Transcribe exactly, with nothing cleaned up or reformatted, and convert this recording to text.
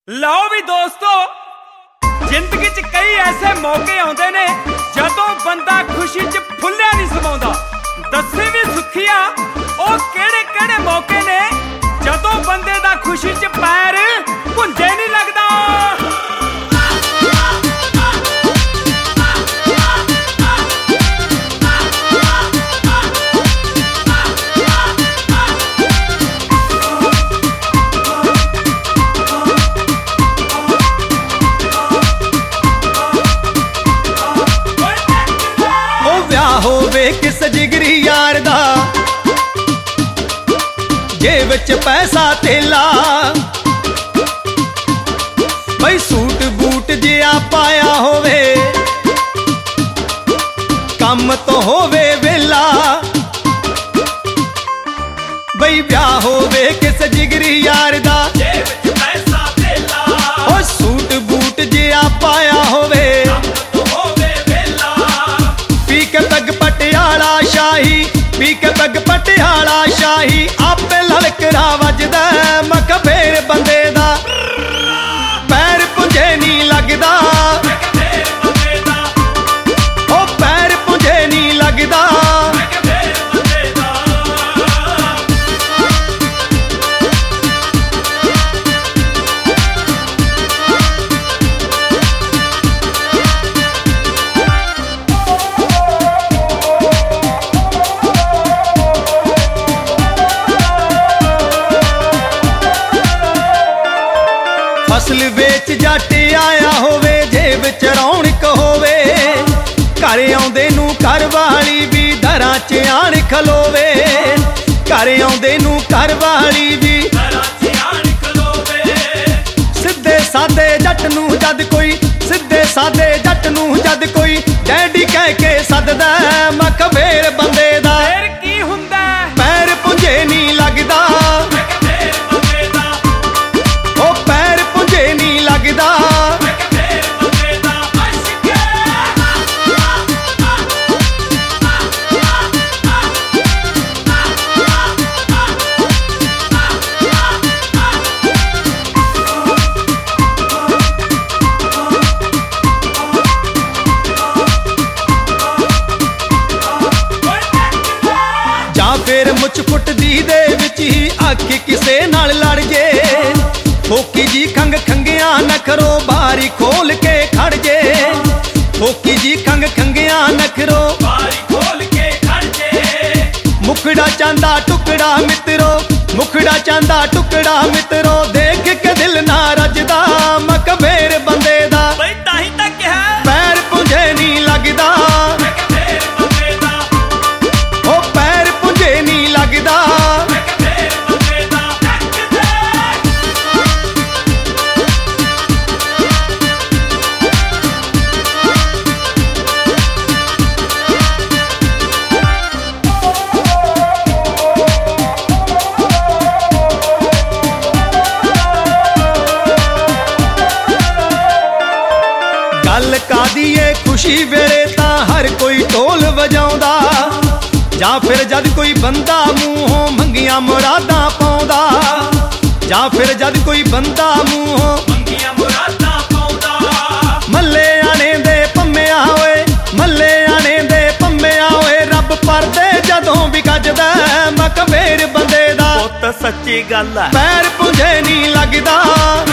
ਲਓ ਵੀ ਦੋਸਤੋ, ਜ਼ਿੰਦਗੀ 'ਚ ਕਈ ਐਸੇ ਮੌਕੇ ਆਉਂਦੇ ਨੇ ਜਦੋਂ ਬੰਦਾ ਖੁਸ਼ੀ 'ਚ ਫੁੱਲਿਆ ਨਹੀਂ ਸਮਾਉਂਦਾ। ਦੱਸੇ ਵੀ ਸੁਖੀਆ ਉਹ ਕਿਹੜੇ ਕਿਹੜੇ ਮੌਕੇ ਨੇ ਜਦੋਂ ਬੰਦੇ ਦਾ ਖੁਸ਼ੀ 'ਚ ਪੈਰ ਭੁੰਜੇ ਨਹੀਂ ਲੱਗਦਾ। ਹੋਵੇ ਕਿਸ ਜਿਗਰੀ ਯਾਰ ਦਾ ਜੇਬ ਵਿੱਚ ਪੈਸਾ ਧੇਲਾ, ਬਈ ਸੂਟ ਬੂਟ ਜਿਹਾ ਪਾਇਆ ਹੋਵੇ, ਕੰਮ ਤੋਂ ਹੋਵੇ ਵੇਲਾ। ਬਈ ਵਿਆਹ ਹੋਵੇ ਕਿਸ ਜਿਗਰੀ ਯਾਰ ਦਾ ਜੇਬ ਵਿੱਚ ਪੈਸਾ ਧੇਲਾ, ਉਹ ਸੂਟ ਬੂਟ ਜਿਹਾ ਪਾਇਆ ਹੋਵੇ, ਸ਼ਾਹੀ ਪੀ ਕੇ ਪੱਗ ਪਟਿਆਲਾ ਸ਼ਾਹੀ ਆਪੇ ਲਲਕਰਾ ਵੱਜਦਾ। ਮਖ ਫੇਰ ਬੰਦੇ ਦਾ ਪੈਰ ਪੁੰਝੇ ਨਹੀਂ ਲੱਗਦਾ, ਉਹ ਪੈਰ ਪੁੰਝੇ ਨਹੀਂ ਲੱਗਦਾ। ਫਸਲ ਵੇਚ ਜੱਟ ਆਇਆ ਹੋਵੇ, ਜੇਬ ਚ ਰੌਣਕ ਹੋਵੇ, ਘਰ ਆਉਂਦੇ ਨੂੰ ਘਰ ਵਾਲੀ ਵੀ ਦਰਾਂ ਚ ਆਣ ਖਲੋਵੇ। ਘਰ ਆਉਂਦੇ ਨੂੰ ਘਰ ਵਾਲੀ ਵੀ ਦਰਾਂ ਚ ਆਣ ਖਲੋਵੇ। ਸਿੱਧੇ ਸਾਦੇ ਜੱਟ ਨੂੰ ਜਦ ਕੋਈ ਸਿੱਧੇ ਸਾਦੇ ਜੱਟ ਨੂੰ ਜਦ ਕੋਈ ਡੈਡੀ ਕਹਿ ਕੇ ਸੱਦਦਾ। ਮਖ ਫੇਰ ਬੰਦੇ ਦਾ ਫੇਰ ਕੀ ਹੁੰਦਾ ਪੈਰ ਪੁੰਝੇ ਨਹੀਂ ਲੱਗਦਾ, ਲੱਗਦਾ। ਜਾਂ ਫੇਰ ਮੁੱਛ ਫੁੱਟਦੀ ਦੇ ਵਿੱਚ ਹੀ ਅੱਖ ਕਿਸੇ ਨਾਲ ਲੜ ਜੇ, ਫੋਕੀ ਜੀ ਖੰਗ ਖੰਗਿਆ ਨਖਰੋ ਬਾਰੀ ਖੋਲ ਕੇ ਖੜ ਜੇ। ਫੋਕੀ ਜੀ ਖੰਗ ਖੰਗਿਆ ਨਖਰੋ ਬਾਰੀ ਖੋਲ ਕੇ ਖੜ ਜੇ। ਮੁਖੜਾ ਚਾਂਦਾ ਟੁਕੜਾ ਮਿੱਤਰੋ, ਮੁਖੜਾ ਚਾਂਦਾ ਟੁਕੜਾ ਮਿੱਤਰੋ, ਦੇਖ ਕੇ ਦਿਲ ਨਾ ਰੱਜਦਾ। ਮਖ ਫੇਰ ਬੰਦੇ ਦਾ ਬਈ ਤਾਂ ਹੀ ਤਾਂ ਕਿਹਾ ਪੈਰ ਪੁੰਝੇ ਨਹੀਂ ਲੱਗਦਾ, ਉਹ ਪੈਰ ਪੁੰਝੇ ਨਹੀਂ ਲੱਗਦਾ। ਗੱਲ ਕਾਦੀ ਏ ਖੁਸ਼ੀ ਵੇਲੇ ਤਾਂ ਹਰ ਕੋਈ ਢੋਲ ਵਜਾਉਂਦਾ, ਜਾਂ ਫਿਰ ਜਦ ਕੋਈ ਬੰਦਾ ਮੂੰਹੋਂ ਮੰਗੀਆਂ ਮੁਰਾਦਾਂ ਪਾਉਂਦਾ, ਜਾਂ ਫਿਰ ਜਦ ਕੋਈ ਬੰਦਾ ਮੂੰਹੋਂ ਮੰਗੀਆਂ ਮੁਰਾਦਾਂ ਪਾਉਂਦਾ। ਮੱਲੇ ਆਣੇ ਦੇ ਪੰਮਿਆਂ ਓਏ, ਮੱਲੇ ਆਣੇ ਦੇ ਪੰਮਿਆਂ ਓਏ, ਰੱਬ ਪਰਦੇ ਜਦੋਂ ਵੀ ਗੱਜਦਾ। ਮਖ ਫੇਰ ਬੰਦੇ ਦਾ ਪੁੱਤ ਸੱਚੀ ਗੱਲ ਆ ਪੈਰ ਪੁੰਝੇ ਨਹੀਂ ਲੱਗਦਾ।